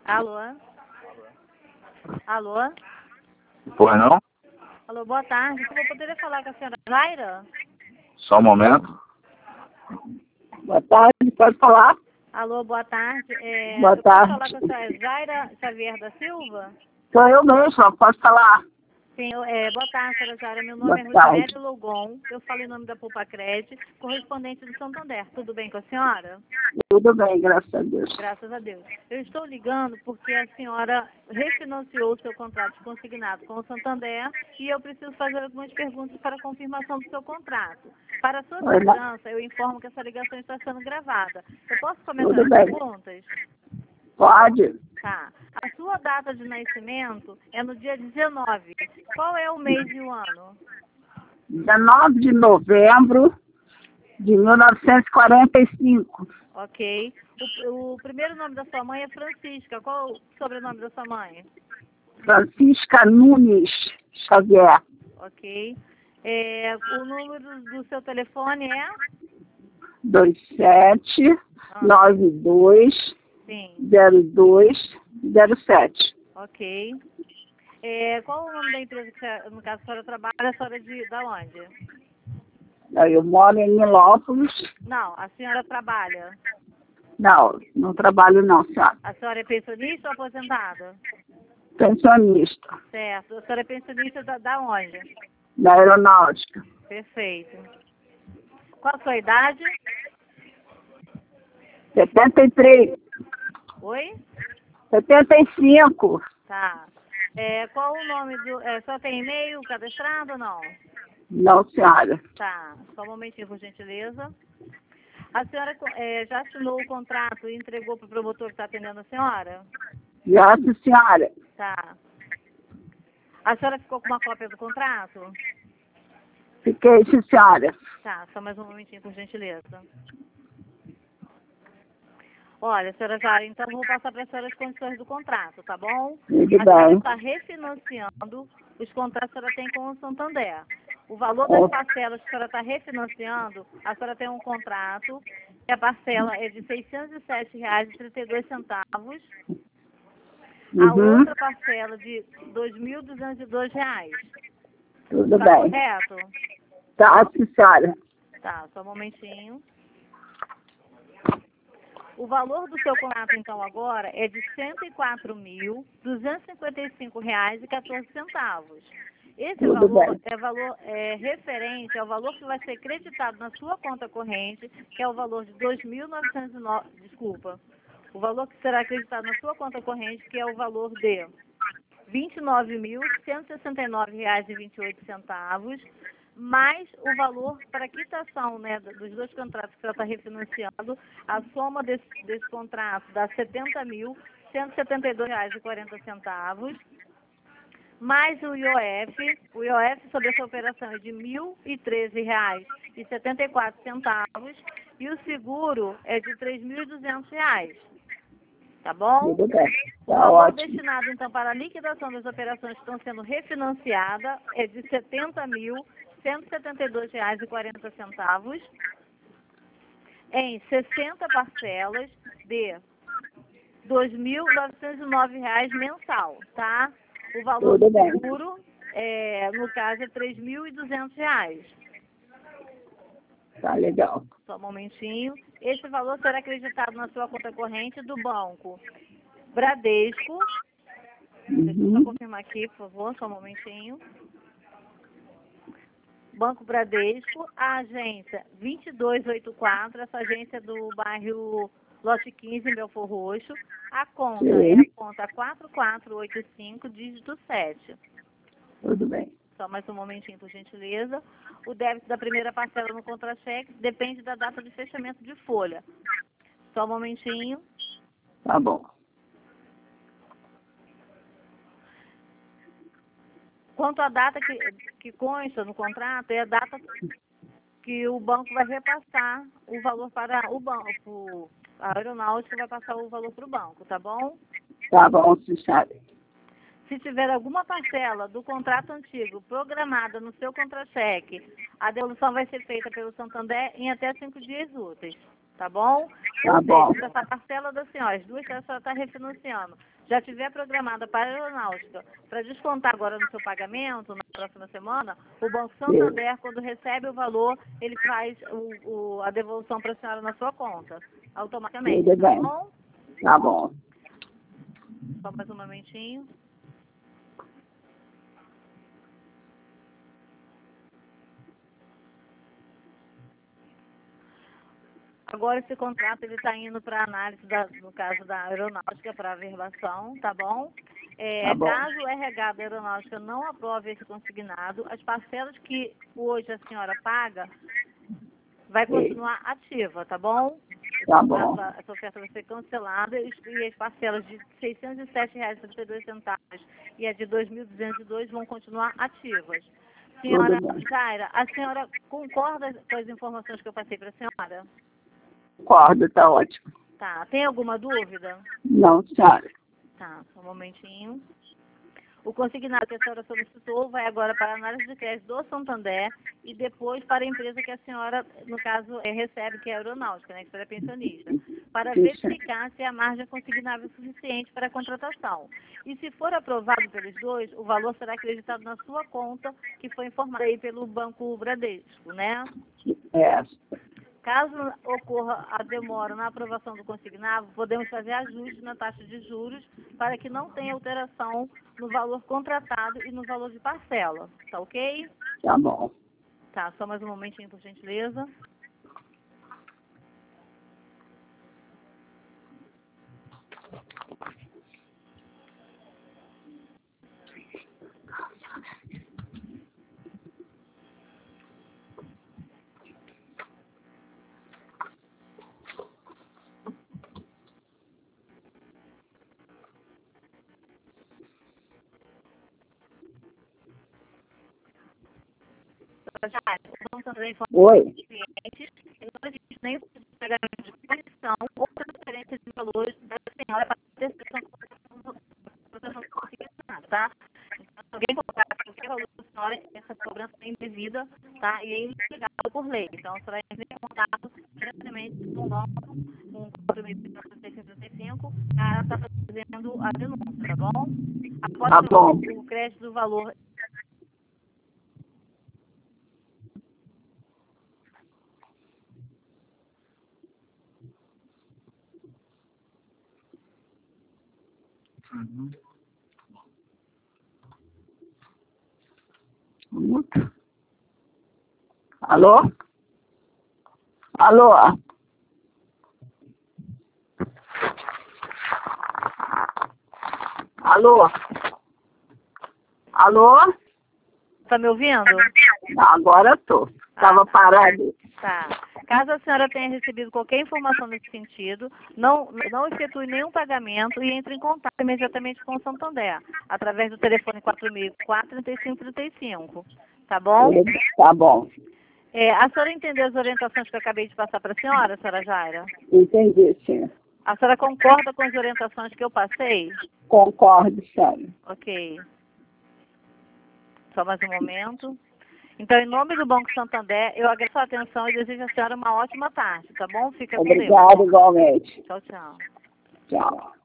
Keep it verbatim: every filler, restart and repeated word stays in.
Alô? Alô? Pois não? Alô, boa tarde. Eu poderia falar com a senhora Zaira? Só um momento. Boa tarde, pode falar? Alô, boa tarde. É, Boa eu tarde. posso falar com a senhora Zaira Xavier da Silva? Sou eu mesmo, pode falar. Sim, eu- é, boa tarde, senhora Zaira. Meu Boa nome é tarde. Rosemary Logon. Eu falo em nome da Pulpacred, correspondente do Santander. Tudo bem com a senhora? Tudo bem, graças a Deus. Graças a Deus. Eu estou ligando porque a senhora refinanciou o seu contrato consignado com o Santander e eu preciso fazer algumas perguntas para confirmação do seu contrato. Para a sua Oi, segurança, eu informo que essa ligação está sendo gravada. Eu posso começar Tudo as bem. perguntas? Pode. Tá. A sua data de nascimento é no dia dezenove. Qual é o mês e o ano? dezenove de novembro de mil novecentos e quarenta e cinco. Ok. O, o primeiro nome da sua mãe é Francisca. Qual o sobrenome da sua mãe? Francisca Nunes Xavier. Ok. É, o número do seu telefone é? dois sete nove dois Sim. zero dois zero sete. Ok. É, qual o nome da empresa que, você, no caso, a senhora trabalha? A senhora é de da onde? Eu moro em Nilópolis. Não, a senhora trabalha. Não, não trabalho não, senhora. A senhora é pensionista ou aposentada? Pensionista. Certo. A senhora é pensionista da, da onde? Da aeronáutica. Perfeito. Qual a sua idade? setenta e três. Oi? setenta e cinco. Tá. É, qual o nome do... É, só tem e-mail cadastrado ou não? Não, senhora. Tá. Só um momentinho, por gentileza. A senhora é, já assinou o contrato e entregou para o promotor que está atendendo a senhora? Já, sim, senhora. Tá. A senhora ficou com uma cópia do contrato? Fiquei, sim, senhora. Tá, só mais um momentinho, por gentileza. Olha, senhora Jara, então vou passar para a senhora as condições do contrato, tá bom? Tudo A senhora bem. está refinanciando os contratos que a senhora tem com o Santander. O valor das parcelas que a senhora está refinanciando, a senhora tem um contrato, e a parcela é de seiscentos e sete reais e trinta e dois centavos. A Uhum. outra parcela de dois mil duzentos e dois reais. Tudo Tá bem. correto? Tá, sim, senhora. Tá, só um momentinho. O valor do seu contrato, então, agora é de cento e quatro mil, duzentos e cinquenta e cinco reais e quatorze centavos. Esse Tudo valor bem. é valor é, referente ao valor que vai ser creditado na sua conta corrente, que é o valor de dois mil novecentos e nove, desculpa, o valor que será acreditado na sua conta corrente, que é o valor de vinte e nove mil, cento e sessenta e nove reais e vinte e oito centavos, mais o valor para quitação, né, dos dois contratos que ela está refinanciando, a soma desse, desse contrato dá setenta mil, cento e setenta e dois reais e quarenta centavos, mais o I O F, o I O F sobre essa operação é de mil e treze reais e setenta e quatro centavos, e o seguro é de três mil e duzentos reais. Tá bom? Tudo bem. O Tá valor ótimo. destinado, então, para a liquidação das operações que estão sendo refinanciadas é de setenta mil, cento e setenta e dois reais e quarenta centavos em sessenta parcelas de dois mil novecentos e nove reais mensal, tá? O valor Tudo do bem. seguro, é, no caso, é três mil e duzentos reais. Tá legal. Só um momentinho. Esse valor será acreditado na sua conta corrente do banco Bradesco. Deixa eu só Uhum. confirmar aqui, por favor, só um momentinho. Banco Bradesco, a agência vinte e dois oitenta e quatro, essa agência é do bairro Lote quinze, em Belfor Roxo. A conta é a Sim. conta quatro quatro oito cinco, dígito sete. Tudo bem. Só mais um momentinho, por gentileza. O débito da primeira parcela no contra-cheque depende da data de fechamento de folha. Só um momentinho. Tá bom. Quanto à data que, que consta no contrato, é a data que o banco vai repassar o valor para o banco. A aeronáutica vai passar o valor para o banco, tá bom? Tá bom, sim, senhora. Se tiver alguma parcela do contrato antigo programada no seu contra-cheque, a devolução vai ser feita pelo Santander em até cinco dias úteis. tá bom? Tá Ou bom. seja, essa parcela da senhora, as duas que a senhora está refinanciando, já tiver programada para a aeronáutica, para descontar agora no seu pagamento, na próxima semana, o Banco Santander, quando recebe o valor, ele faz o, o, a devolução para a senhora na sua conta, automaticamente, Tudo tá bem. bom? Tá bom. Só mais um momentinho. Agora esse contrato ele está indo para análise, da, no caso da aeronáutica, para averbação, tá bom? É, Tá bom. caso o R H da aeronáutica não aprove esse consignado, as parcelas que hoje a senhora paga vai continuar ativa, tá bom? Tá bom. Essa, essa oferta vai ser cancelada e, e as parcelas de seiscentos e sete reais e trinta e dois centavos e a de dois mil duzentos e dois vão continuar ativas. Senhora Tudo bem. Jaira, a senhora concorda com as informações que eu passei para a senhora? Concordo, tá ótimo. Tá. Tem alguma dúvida? Não, senhora. Tá, só um momentinho. O consignado que a senhora solicitou vai agora para a análise de crédito do Santander e depois para a empresa que a senhora, no caso, é, recebe, que é a aeronáutica, né, que é pensionista, para Sim, verificar se a margem consignável é suficiente para a contratação. E se for aprovado pelos dois, o valor será acreditado na sua conta, que foi informada aí pelo Banco Bradesco, né? É. Caso ocorra a demora na aprovação do consignado, podemos fazer ajustes na taxa de juros para que não tenha alteração no valor contratado e no valor de parcela. Tá ok? Tá bom. Tá, só mais um momentinho, por gentileza. Já, o Banco Santander informa Oi. os clientes e não existe nenhum tipo de pagamento de comissão ou transferência de valores da senhora para a proteção consignada, tá? Então, se alguém colocar qualquer valor da senhora, essa cobrança é indevida, tá? E é ilegado por lei. Então, a senhora entra em contato diretamente com o banco, com o quatro mil seiscentos e sessenta e cinco, para estar fazendo a denúncia, tá bom? Após Tá bom. o crédito do valor. Uhum. Muito. Alô? Alô? Alô? Alô? Tá me ouvindo? Agora eu tô. Tava parado. Tá. Caso a senhora tenha recebido qualquer informação nesse sentido, não, não efetue nenhum pagamento e entre em contato imediatamente com o Santander, através do telefone quatro mil e quatro, trinta e cinco trinta e cinco. Tá bom? Tá bom. É, a senhora entendeu as orientações que eu acabei de passar para a senhora, senhora Jaira? Entendi, senhor. A senhora concorda com as orientações que eu passei? Concordo, senhora. Ok. Só mais um momento. Então, em nome do Banco Santander, eu agradeço a atenção e desejo à senhora uma ótima tarde, tá bom? Fica com Deus. Obrigado igualmente. Tchau, tchau. Tchau.